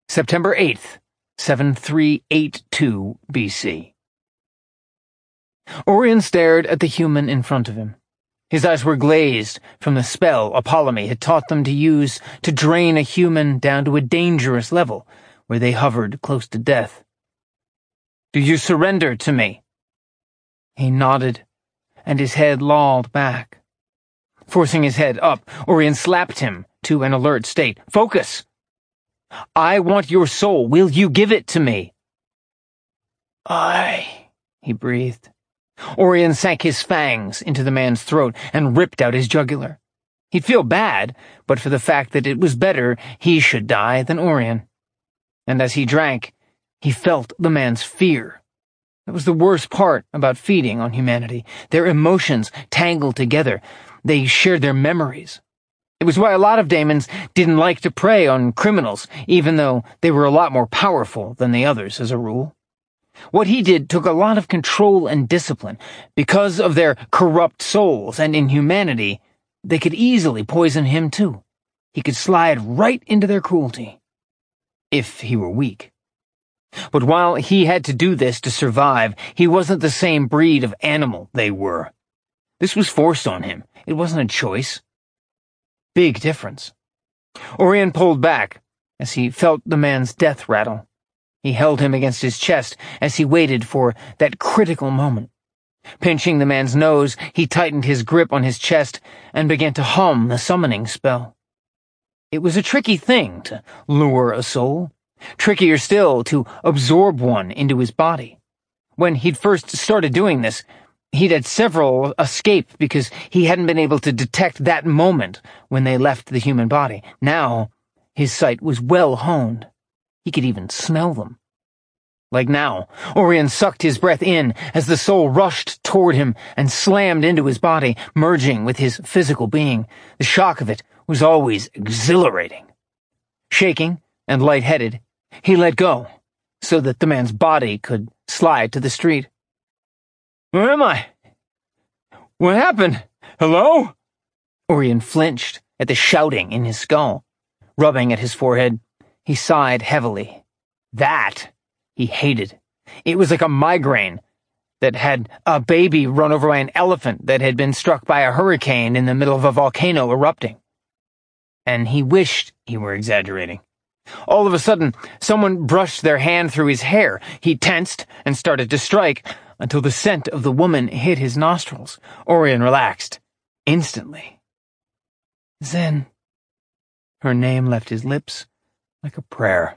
September 8th, 7382 BC. Orion stared at the human in front of him. His eyes were glazed from the spell Apollemy had taught them to use to drain a human down to a dangerous level where they hovered close to death. "Do you surrender to me?" He nodded, and his head lolled back. Forcing his head up, Orion slapped him to an alert state. "Focus! I want your soul. Will you give it to me?" He breathed. Orion sank his fangs into the man's throat and ripped out his jugular. He'd feel bad, but for the fact that it was better he should die than Orion. And as he drank, he felt the man's fear. That was the worst part about feeding on humanity. Their emotions tangled together. They shared their memories. It was why a lot of daemons didn't like to prey on criminals, even though they were a lot more powerful than the others as a rule. What he did took a lot of control and discipline. Because of their corrupt souls and inhumanity, they could easily poison him too. He could slide right into their cruelty. If he were weak. But while he had to do this to survive, he wasn't the same breed of animal they were. This was forced on him. It wasn't a choice. Big difference. Orion pulled back as he felt the man's death rattle. He held him against his chest as he waited for that critical moment. Pinching the man's nose, he tightened his grip on his chest and began to hum the summoning spell. It was a tricky thing to lure a soul. Trickier still to absorb one into his body. When he'd first started doing this, he'd had several escape because he hadn't been able to detect that moment when they left the human body. Now, his sight was well honed. He could even smell them. Like now, Orion sucked his breath in as the soul rushed toward him and slammed into his body, merging with his physical being. The shock of it was always exhilarating. Shaking and lightheaded, he let go so that the man's body could slide to the street. "Where am I? What happened? Hello?" Orion flinched at the shouting in his skull. Rubbing at his forehead, he sighed heavily. That he hated. It was like a migraine that had a baby run over by an elephant that had been struck by a hurricane in the middle of a volcano erupting. And he wished he were exaggerating. All of a sudden, someone brushed their hand through his hair. He tensed and started to strike until the scent of the woman hit his nostrils. Orion relaxed. Instantly. Zen. Her name left his lips like a prayer.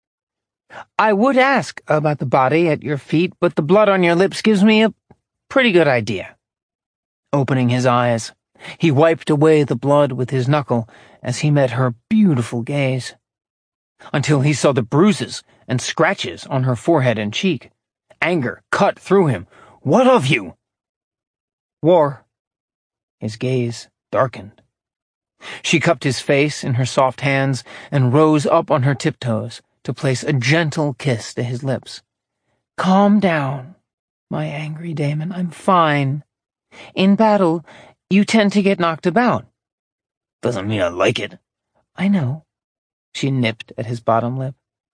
"I would ask about the body at your feet, but the blood on your lips gives me a pretty good idea." Opening his eyes, he wiped away the blood with his knuckle as he met her beautiful gaze. Until he saw the bruises and scratches on her forehead and cheek. Anger cut through him. "What of you?" "War." His gaze darkened. She cupped his face in her soft hands and rose up on her tiptoes to place a gentle kiss to his lips. "Calm down, my angry daemon. I'm fine. In battle, you tend to get knocked about." "Doesn't mean I like it." "I know." She nipped at his bottom lip.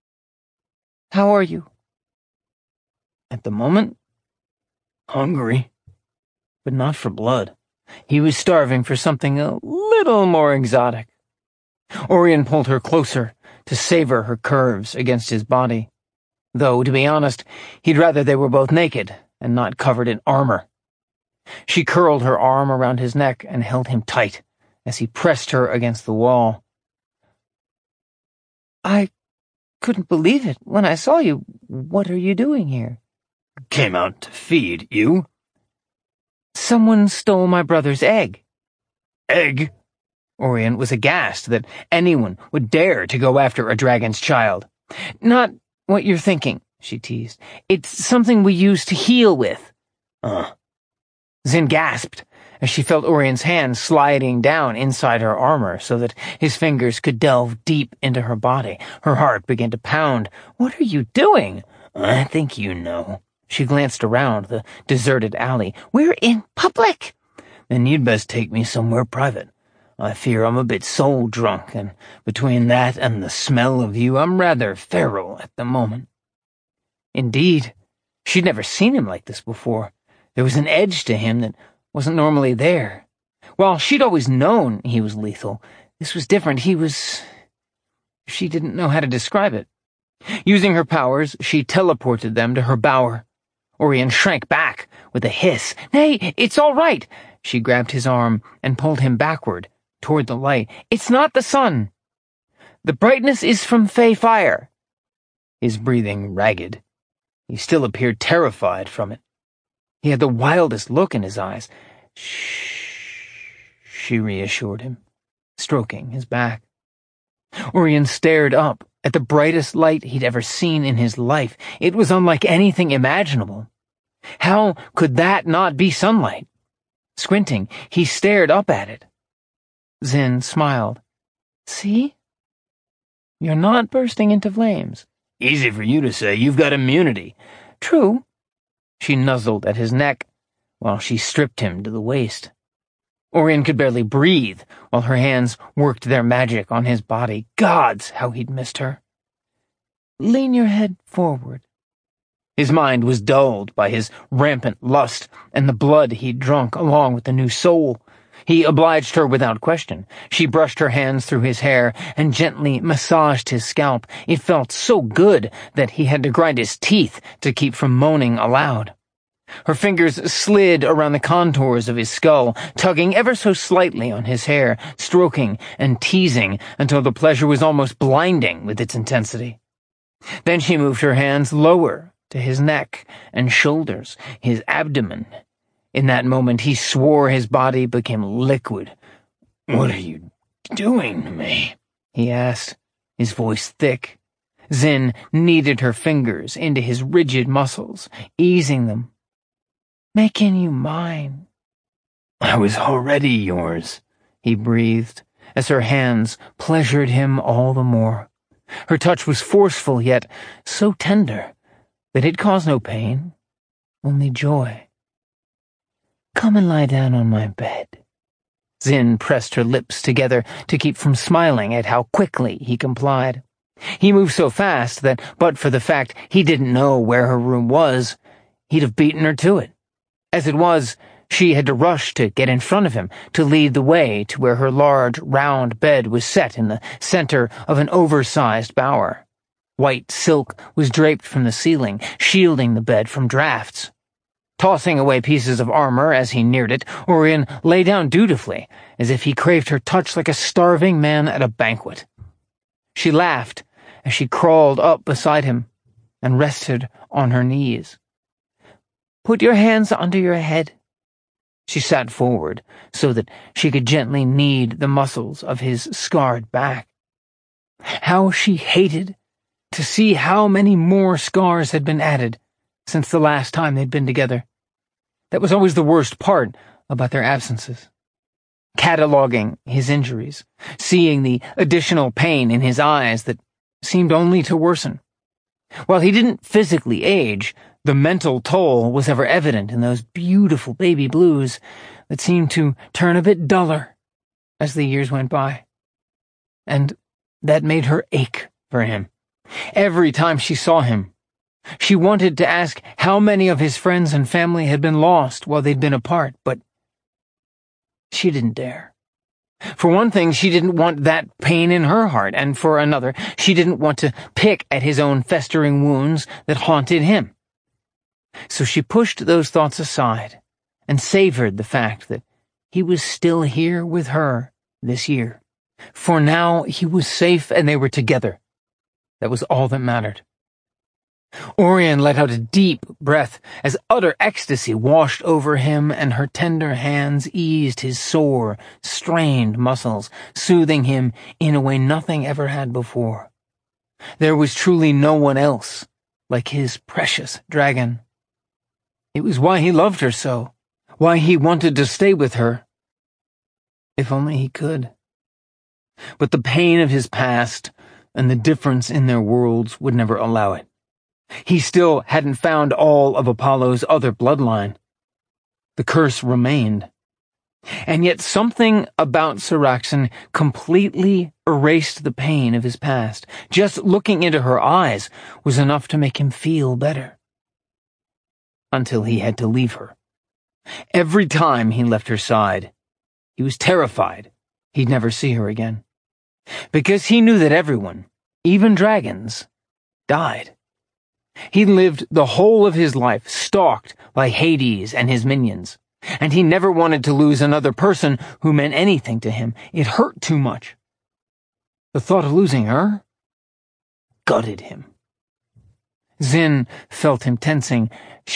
"How are you?" "At the moment, hungry, but not for blood. He was starving for something a little more exotic. Orion pulled her closer to savor her curves against his body. Though, to be honest, he'd rather they were both naked and not covered in armor. She curled her arm around his neck and held him tight as he pressed her against the wall. "I couldn't believe it when I saw you. What are you doing here?" "Came out to feed. You?" "Someone stole my brother's egg." "Egg?" Orion was aghast that anyone would dare to go after a dragon's child. "Not what you're thinking," she teased. "It's something we use to heal with." Zen gasped as she felt Orion's hand sliding down inside her armor so that his fingers could delve deep into her body. Her heart began to pound. "What are you doing?" "I think you know." She glanced around the deserted alley. "We're in public." "Then you'd best take me somewhere private. I fear I'm a bit soul-drunk, and between that and the smell of you, I'm rather feral at the moment." Indeed, she'd never seen him like this before. There was an edge to him that wasn't normally there. While she'd always known he was lethal, this was different. She didn't know how to describe it. Using her powers, she teleported them to her bower. Orion shrank back with a hiss. "Nay, it's all right." She grabbed his arm and pulled him backward toward the light. "It's not the sun. The brightness is from Fey fire." His breathing ragged. He still appeared terrified from it. He had the wildest look in his eyes. "Shh," she reassured him, stroking his back. Orion stared up at the brightest light he'd ever seen in his life. It was unlike anything imaginable. How could that not be sunlight? Squinting, he stared up at it. Zin smiled. "See? You're not bursting into flames." "Easy for you to say. You've got immunity." "True." She nuzzled at his neck while she stripped him to the waist. Orion could barely breathe while her hands worked their magic on his body. Gods, how he'd missed her. "Lean your head forward." His mind was dulled by his rampant lust and the blood he'd drunk along with the new soul. He obliged her without question. She brushed her hands through his hair and gently massaged his scalp. It felt so good that he had to grind his teeth to keep from moaning aloud. Her fingers slid around the contours of his skull, tugging ever so slightly on his hair, stroking and teasing until the pleasure was almost blinding with its intensity. Then she moved her hands lower to his neck and shoulders, his abdomen. In that moment, he swore his body became liquid. "What are you doing to me?" he asked, his voice thick. Zin kneaded her fingers into his rigid muscles, easing them. "Making you mine." "I was already yours," he breathed, as her hands pleasured him all the more. Her touch was forceful, yet so tender that it caused no pain, only joy. "Come and lie down on my bed." Zin pressed her lips together to keep from smiling at how quickly he complied. He moved so fast that, but for the fact he didn't know where her room was, he'd have beaten her to it. As it was, she had to rush to get in front of him, to lead the way to where her large, round bed was set in the center of an oversized bower. White silk was draped from the ceiling, shielding the bed from drafts. Tossing away pieces of armor as he neared it, Orion lay down dutifully, as if he craved her touch like a starving man at a banquet. She laughed as she crawled up beside him and rested on her knees. "Put your hands under your head." She sat forward so that she could gently knead the muscles of his scarred back. How she hated to see how many more scars had been added since the last time they'd been together. That was always the worst part about their absences. Cataloging his injuries, seeing the additional pain in his eyes that seemed only to worsen. While he didn't physically age, the mental toll was ever evident in those beautiful baby blues that seemed to turn a bit duller as the years went by. And that made her ache for him. Every time she saw him, she wanted to ask how many of his friends and family had been lost while they'd been apart, but she didn't dare. For one thing, she didn't want that pain in her heart, and for another, she didn't want to pick at his own festering wounds that haunted him. So she pushed those thoughts aside and savored the fact that he was still here with her this year. For now, he was safe and they were together. That was all that mattered. Orion let out a deep breath as utter ecstasy washed over him and her tender hands eased his sore, strained muscles, soothing him in a way nothing ever had before. There was truly no one else like his precious dragon. It was why he loved her so, why he wanted to stay with her. If only he could. But the pain of his past and the difference in their worlds would never allow it. He still hadn't found all of Apollo's other bloodline. The curse remained. And yet something about Saraxin completely erased the pain of his past. Just looking into her eyes was enough to make him feel better. Until he had to leave her. Every time he left her side, he was terrified he'd never see her again. Because he knew that everyone, even dragons, died. He lived the whole of his life stalked by Hades and his minions, and he never wanted to lose another person who meant anything to him. It hurt too much. The thought of losing her gutted him. Zin felt him tensing.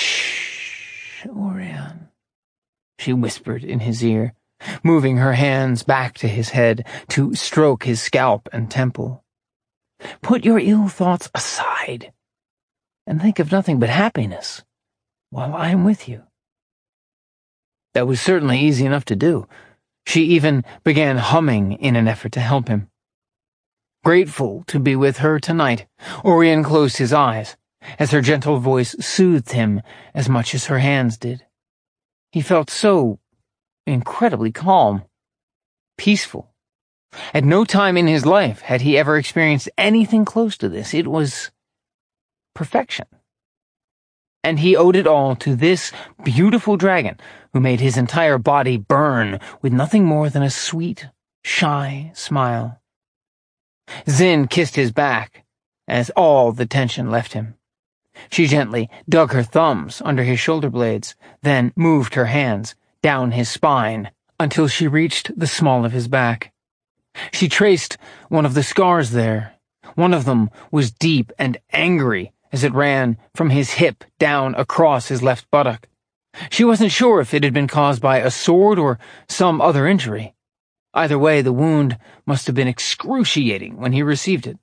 "Shh, Orion," she whispered in his ear, moving her hands back to his head to stroke his scalp and temple. "Put your ill thoughts aside and think of nothing but happiness while I am with you." That was certainly easy enough to do. She even began humming in an effort to help him. Grateful to be with her tonight, Orion closed his eyes, as her gentle voice soothed him as much as her hands did. He felt so incredibly calm, peaceful. At no time in his life had he ever experienced anything close to this. It was perfection. And he owed it all to this beautiful dragon who made his entire body burn with nothing more than a sweet, shy smile. Zin kissed his back as all the tension left him. She gently dug her thumbs under his shoulder blades, then moved her hands down his spine until she reached the small of his back. She traced one of the scars there. One of them was deep and angry as it ran from his hip down across his left buttock. She wasn't sure if it had been caused by a sword or some other injury. Either way, the wound must have been excruciating when he received it.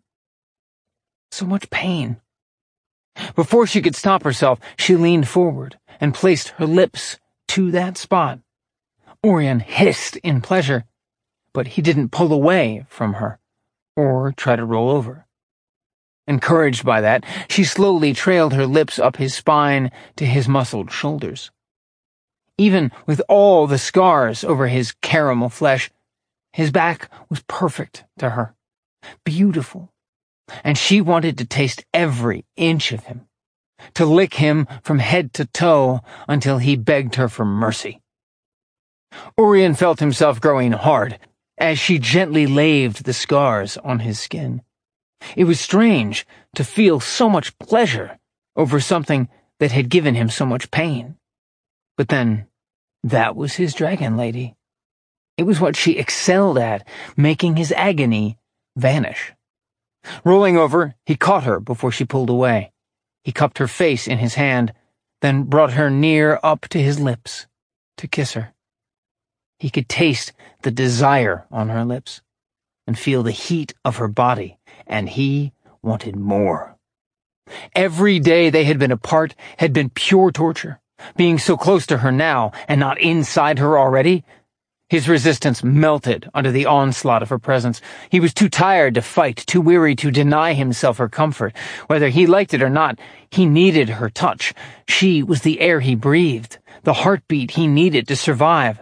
So much pain. Before she could stop herself, she leaned forward and placed her lips to that spot. Orion hissed in pleasure, but he didn't pull away from her or try to roll over. Encouraged by that, she slowly trailed her lips up his spine to his muscled shoulders. Even with all the scars over his caramel flesh, his back was perfect to her, beautiful, and she wanted to taste every inch of him, to lick him from head to toe until he begged her for mercy. Orion felt himself growing hard as she gently laved the scars on his skin. It was strange to feel so much pleasure over something that had given him so much pain. But then, that was his dragon lady. It was what she excelled at, making his agony vanish. Rolling over, he caught her before she pulled away. He cupped her face in his hand, then brought her near up to his lips to kiss her. He could taste the desire on her lips and feel the heat of her body, and he wanted more. Every day they had been apart had been pure torture. Being so close to her now and not inside her already, his resistance melted under the onslaught of her presence. He was too tired to fight, too weary to deny himself her comfort. Whether he liked it or not, he needed her touch. She was the air he breathed, the heartbeat he needed to survive.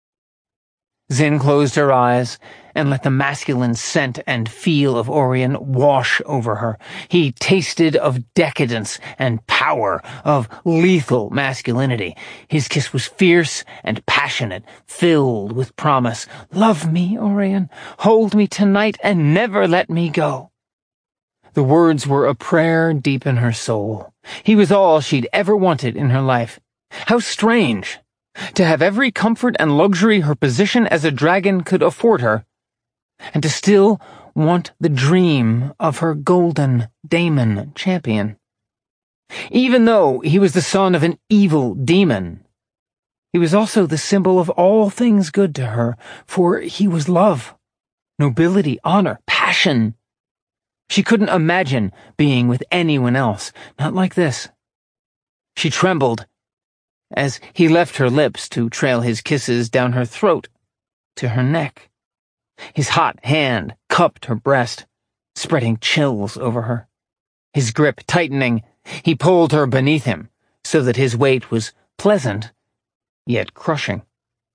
Zin closed her eyes and let the masculine scent and feel of Orion wash over her. He tasted of decadence and power, of lethal masculinity. His kiss was fierce and passionate, filled with promise. "Love me, Orion. Hold me tonight and never let me go." The words were a prayer deep in her soul. He was all she'd ever wanted in her life. How strange! To have every comfort and luxury her position as a dragon could afford her, and to still want the dream of her golden daemon champion. Even though he was the son of an evil demon, he was also the symbol of all things good to her, for he was love, nobility, honor, passion. She couldn't imagine being with anyone else, not like this. She trembled as he left her lips to trail his kisses down her throat to her neck. His hot hand cupped her breast, spreading chills over her. His grip tightening, he pulled her beneath him so that his weight was pleasant, yet crushing.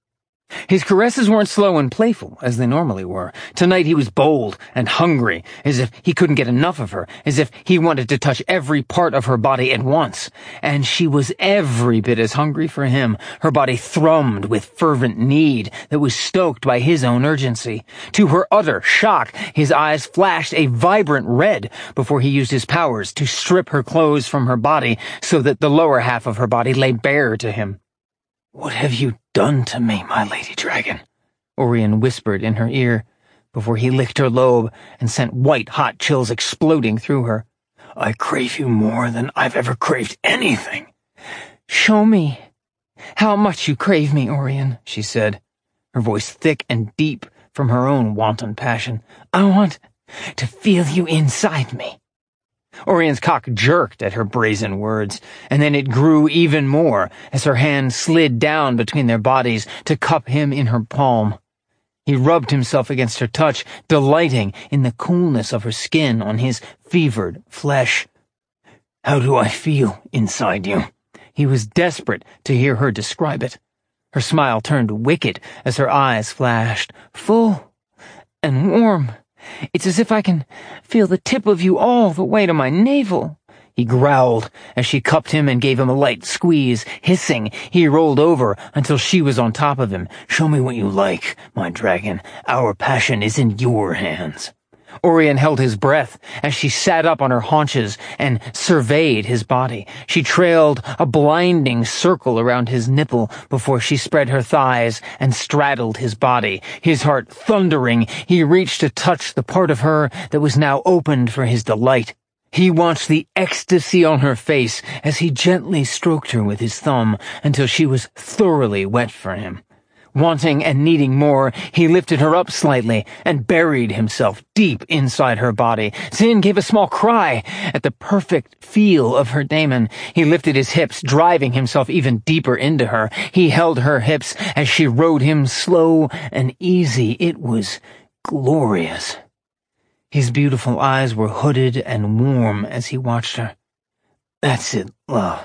His caresses weren't slow and playful, as they normally were. Tonight he was bold and hungry, as if he couldn't get enough of her, as if he wanted to touch every part of her body at once. And she was every bit as hungry for him. Her body thrummed with fervent need that was stoked by his own urgency. To her utter shock, his eyes flashed a vibrant red before he used his powers to strip her clothes from her body so that the lower half of her body lay bare to him. "What have you done to me, my lady dragon?" Orion whispered in her ear, before he licked her lobe and sent white-hot chills exploding through her. "I crave you more than I've ever craved anything." "Show me how much you crave me, Orion," she said, her voice thick and deep from her own wanton passion. "I want to feel you inside me." Orion's cock jerked at her brazen words, and then it grew even more as her hand slid down between their bodies to cup him in her palm. He rubbed himself against her touch, delighting in the coolness of her skin on his fevered flesh. "How do I feel inside you?" He was desperate to hear her describe it. Her smile turned wicked as her eyes flashed, full and warm. "It's as if I can feel the tip of you all the way to my navel," he growled as she cupped him and gave him a light squeeze. Hissing, he rolled over until she was on top of him. "Show me what you like, my dragon. Our passion is in your hands." Orion held his breath as she sat up on her haunches and surveyed his body. She trailed a blinding circle around his nipple before she spread her thighs and straddled his body. His heart thundering, he reached to touch the part of her that was now opened for his delight. He watched the ecstasy on her face as he gently stroked her with his thumb until she was thoroughly wet for him. Wanting and needing more, he lifted her up slightly and buried himself deep inside her body. Zin gave a small cry at the perfect feel of her daemon. He lifted his hips, driving himself even deeper into her. He held her hips as she rode him slow and easy. It was glorious. His beautiful eyes were hooded and warm as he watched her. "That's it, love.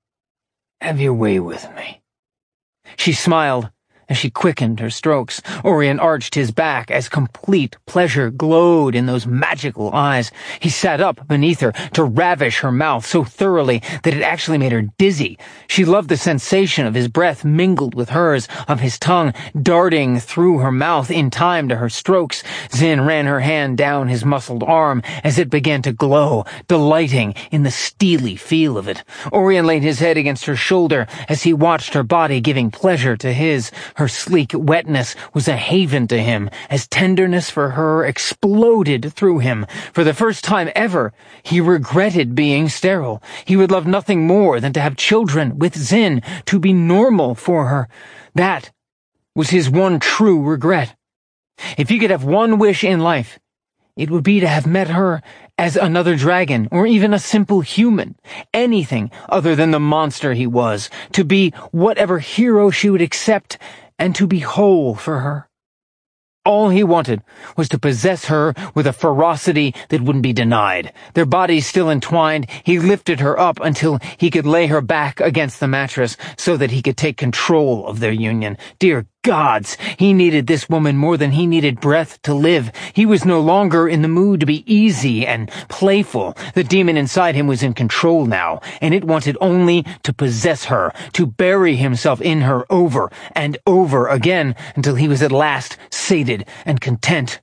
Have your way with me." She smiled as she quickened her strokes. Orion arched his back as complete pleasure glowed in those magical eyes. He sat up beneath her to ravish her mouth so thoroughly that it actually made her dizzy. She loved the sensation of his breath mingled with hers, of his tongue darting through her mouth in time to her strokes. Zin ran her hand down his muscled arm as it began to glow, delighting in the steely feel of it. Orion laid his head against her shoulder as he watched her body giving pleasure to his. Her sleek wetness was a haven to him as tenderness for her exploded through him. For the first time ever, he regretted being sterile. He would love nothing more than to have children with Zin, to be normal for her. That was his one true regret. If he could have one wish in life, it would be to have met her as another dragon, or even a simple human. Anything other than the monster he was. To be whatever hero she would accept, and to be whole for her. All he wanted was to possess her with a ferocity that wouldn't be denied. Their bodies still entwined, he lifted her up until he could lay her back against the mattress so that he could take control of their union. Dear gods, he needed this woman more than he needed breath to live. He was no longer in the mood to be easy and playful. The demon inside him was in control now, and it wanted only to possess her, to bury himself in her over and over again until he was at last sated and content.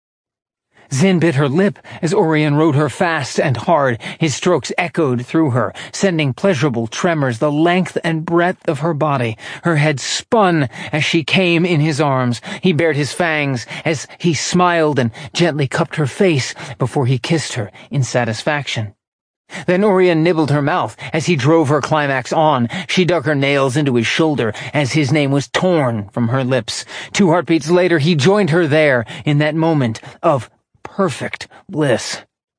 Zin bit her lip as Orion rode her fast and hard. His strokes echoed through her, sending pleasurable tremors the length and breadth of her body. Her head spun as she came in his arms. He bared his fangs as he smiled and gently cupped her face before he kissed her in satisfaction. Then Orion nibbled her mouth as he drove her climax on. She dug her nails into his shoulder as his name was torn from her lips. 2 heartbeats later, he joined her there in that moment of perfect bliss.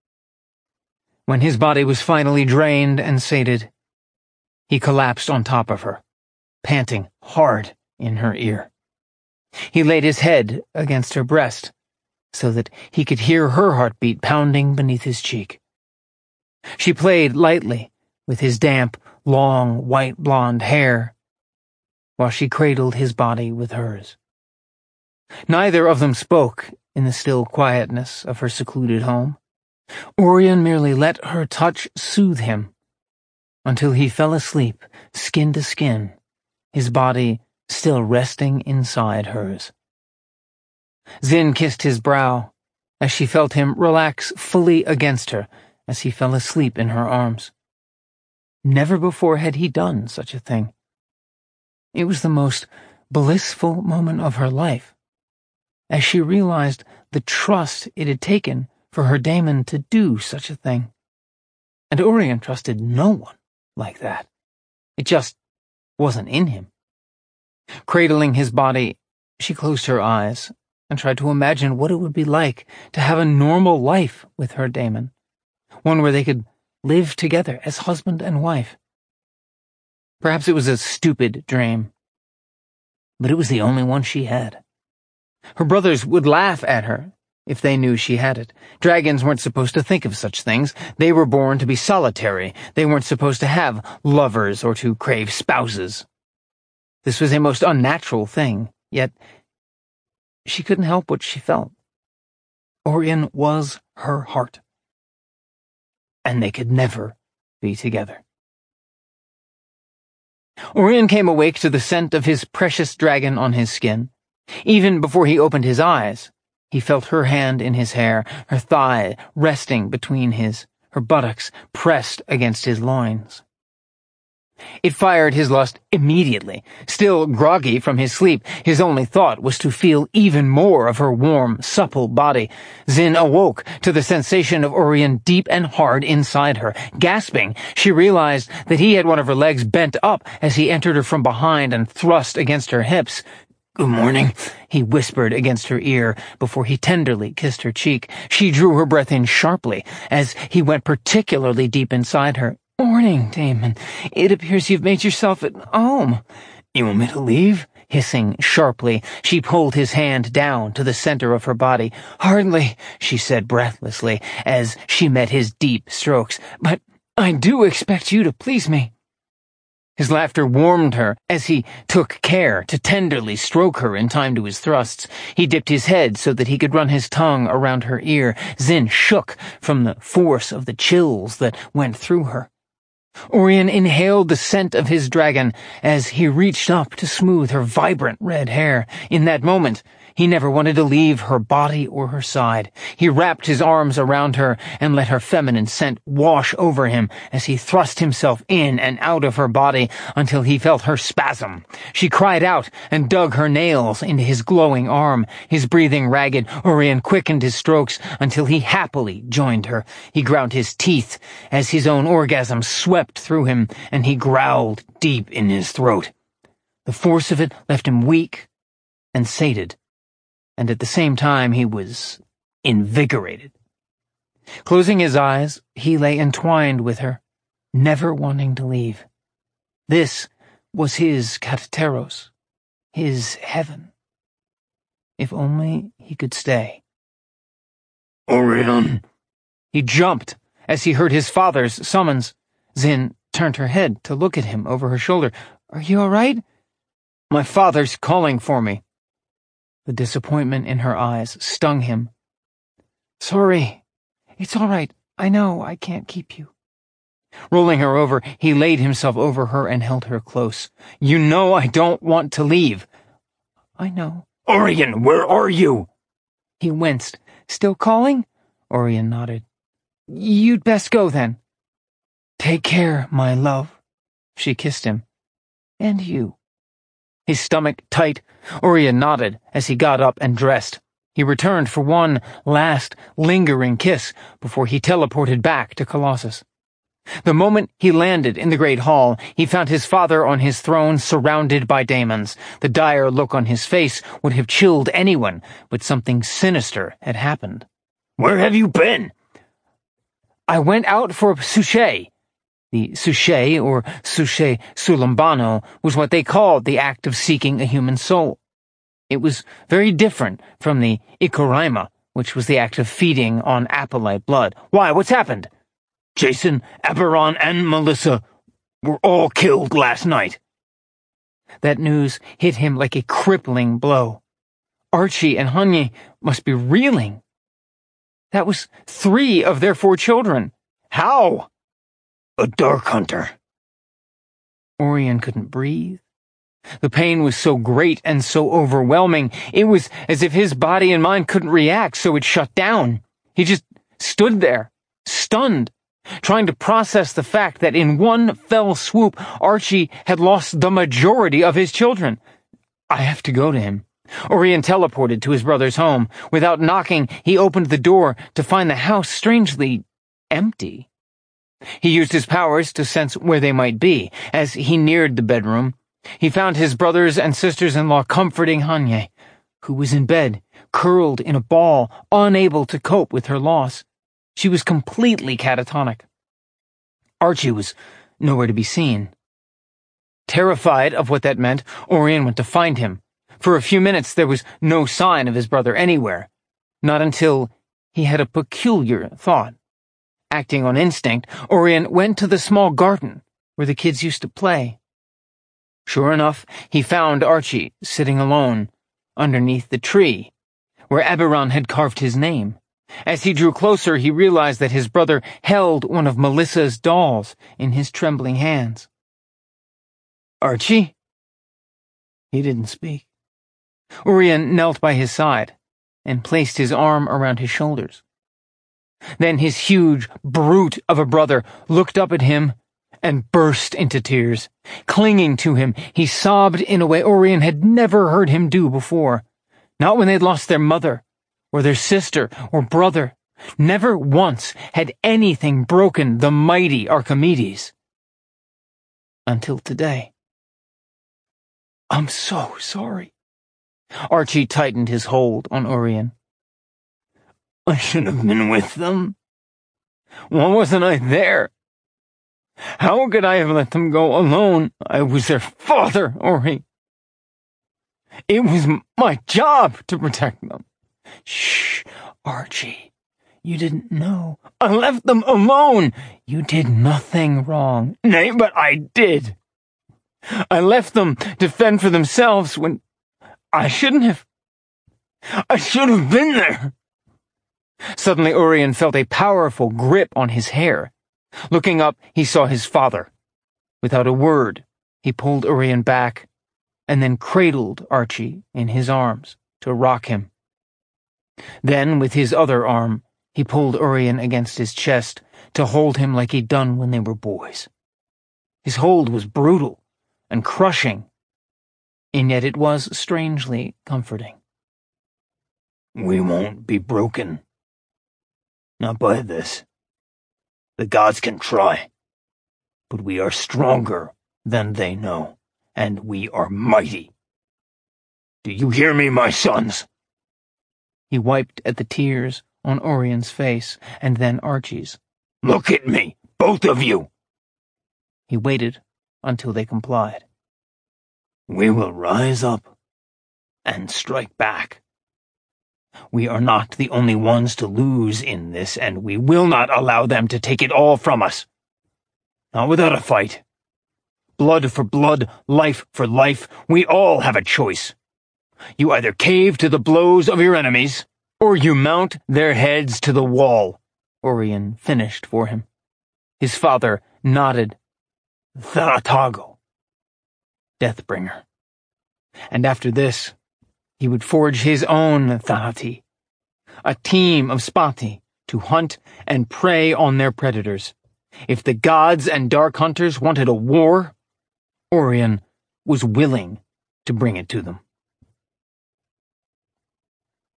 When his body was finally drained and sated, he collapsed on top of her, panting hard in her ear. He laid his head against her breast so that he could hear her heartbeat pounding beneath his cheek. She played lightly with his damp, long, white blonde hair while she cradled his body with hers. Neither of them spoke in the still quietness of her secluded home. Orion merely let her touch soothe him, until he fell asleep, skin to skin, his body still resting inside hers. Zin kissed his brow, as she felt him relax fully against her as he fell asleep in her arms. Never before had he done such a thing. It was the most blissful moment of her life, as she realized the trust it had taken for her daemon to do such a thing. And Orion trusted no one like that. It just wasn't in him. Cradling his body, she closed her eyes and tried to imagine what it would be like to have a normal life with her daemon, one where they could live together as husband and wife. Perhaps it was a stupid dream, but it was the only one she had. Her brothers would laugh at her if they knew she had it. Dragons weren't supposed to think of such things. They were born to be solitary. They weren't supposed to have lovers or to crave spouses. This was a most unnatural thing, yet she couldn't help what she felt. Orion was her heart, and they could never be together. Orion came awake to the scent of his precious dragon on his skin. Even before he opened his eyes, he felt her hand in his hair, her thigh resting between his, her buttocks pressed against his loins. It fired his lust immediately. Still groggy from his sleep, his only thought was to feel even more of her warm, supple body. Zin awoke to the sensation of Orion deep and hard inside her. Gasping, she realized that he had one of her legs bent up as he entered her from behind and thrust against her hips. "Good morning," he whispered against her ear before he tenderly kissed her cheek. She drew her breath in sharply as he went particularly deep inside her. "Morning, daemon. It appears you've made yourself at home." "You want me to leave?" Hissing sharply, she pulled his hand down to the center of her body. "Hardly," she said breathlessly as she met his deep strokes. "But I do expect you to please me." His laughter warmed her as he took care to tenderly stroke her in time to his thrusts. He dipped his head so that he could run his tongue around her ear. Zin shook from the force of the chills that went through her. Orion inhaled the scent of his dragon as he reached up to smooth her vibrant red hair. In that moment, he never wanted to leave her body or her side. He wrapped his arms around her and let her feminine scent wash over him as he thrust himself in and out of her body until he felt her spasm. She cried out and dug her nails into his glowing arm. His breathing ragged, Orion quickened his strokes until he happily joined her. He ground his teeth as his own orgasm swept through him, and he growled deep in his throat. The force of it left him weak and sated, and at the same time he was invigorated. Closing his eyes, he lay entwined with her, never wanting to leave. This was his Katateros, his heaven. If only he could stay. "Orion!" He jumped as he heard his father's summons. Zin turned her head to look at him over her shoulder. "Are you all right?" "My father's calling for me." The disappointment in her eyes stung him. "Sorry. It's all right. I know I can't keep you." Rolling her over, he laid himself over her and held her close. "You know I don't want to leave." "I know." "Orion, where are you?" He winced. "Still calling?" Orion nodded. "You'd best go then." "Take care, my love." She kissed him. "And you." His stomach tight, Orion nodded as he got up and dressed. He returned for one last, lingering kiss before he teleported back to Colossus. The moment he landed in the great hall, he found his father on his throne surrounded by daemons. The dire look on his face would have chilled anyone, but something sinister had happened. "Where have you been?" "I went out for a souche." The souche, or souche sulambano, was what they called the act of seeking a human soul. It was very different from the ikoraima, which was the act of feeding on Apolite blood. "Why, what's happened?" "Jason, Aberon, and Melissa were all killed last night." That news hit him like a crippling blow. Archie and Hanye must be reeling. That was 3 of their 4 children. How? A dark hunter. Orion couldn't breathe. The pain was so great and so overwhelming, it was as if his body and mind couldn't react, so it shut down. He just stood there, stunned, trying to process the fact that in one fell swoop, Archie had lost the majority of his children. I have to go to him. Orion teleported to his brother's home. Without knocking, he opened the door to find the house strangely empty. He used his powers to sense where they might be. As he neared the bedroom, he found his brothers and sisters-in-law comforting Hanye, who was in bed, curled in a ball, unable to cope with her loss. She was completely catatonic. Archie was nowhere to be seen. Terrified of what that meant, Orion went to find him. For a few minutes there was no sign of his brother anywhere, not until he had a peculiar thought. Acting on instinct, Orion went to the small garden where the kids used to play. Sure enough, he found Archie sitting alone underneath the tree where Abiron had carved his name. As he drew closer, he realized that his brother held one of Melissa's dolls in his trembling hands. Archie? He didn't speak. Orion knelt by his side and placed his arm around his shoulders. Then his huge brute of a brother looked up at him and burst into tears. Clinging to him, he sobbed in a way Orion had never heard him do before. Not when they'd lost their mother, or their sister, or brother. Never once had anything broken the mighty Archimedes. Until today. I'm so sorry. Archie tightened his hold on Orion. I should have been with them. Why wasn't I there? How could I have let them go alone? I was their father, Ori. It was my job to protect them. Shh, Archie. You didn't know. I left them alone. You did nothing wrong. Nay, but I did. I left them to fend for themselves when I shouldn't have. I should have been there. Suddenly Orion felt a powerful grip on his hair. Looking up, he saw his father. Without a word, he pulled Orion back and then cradled Archie in his arms to rock him. Then, with his other arm, he pulled Orion against his chest to hold him like he'd done when they were boys. His hold was brutal and crushing, and yet it was strangely comforting. We won't be broken. Not by this. The gods can try, but we are stronger than they know, and we are mighty. Do you hear me, my sons? He wiped at the tears on Orion's face, and then Archie's. Look at me, both of you! He waited until they complied. We will rise up and strike back. We are not the only ones to lose in this, and we will not allow them to take it all from us. Not without a fight. Blood for blood, life for life, we all have a choice. You either cave to the blows of your enemies, or you mount their heads to the wall, Orion finished for him. His father nodded. Thanatago. Deathbringer. And after this, he would forge his own Thanati, a team of Spati to hunt and prey on their predators. If the gods and dark hunters wanted a war, Orion was willing to bring it to them.